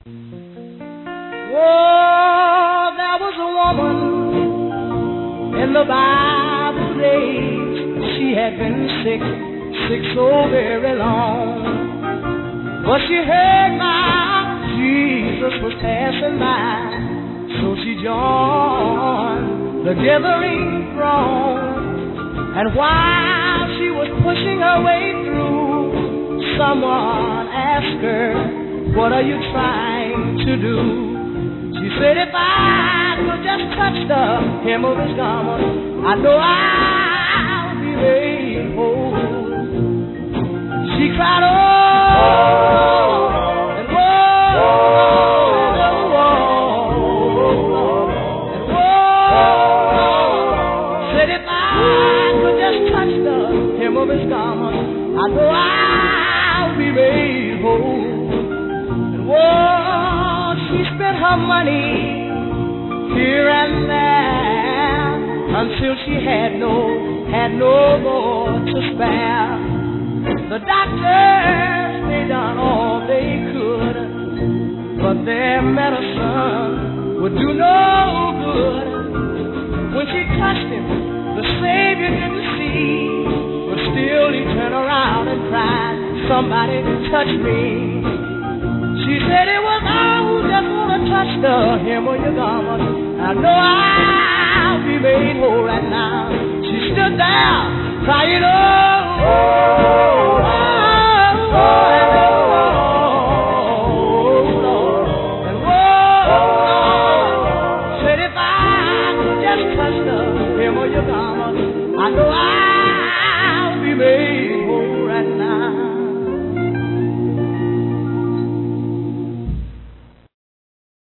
Oh, there was a woman in the Bible days. She had been sick so very long. But she heard my Jesus was passing by, so she joined the gathering throng. And while she was pushing her way through, someone asked her, "What are you trying to do?" She said, "If I could just touch the hem of his garment, I know I'll be made whole." She cried, "Oh, and whoa, and whoa, and whoa." Said, "If I could just touch the hem of his garment, I know I'll be made whole." And whoa, she spent her money here and there until she had no more to spare. The doctors, they done all they could, but their medicine would do no good. When she touched him, the Savior didn't see, but still he turned around and cried, "Somebody touch me." She said, "It was I who just want to touch the hem of your garment. I know I'll be made whole right now." She stood there crying, "Oh,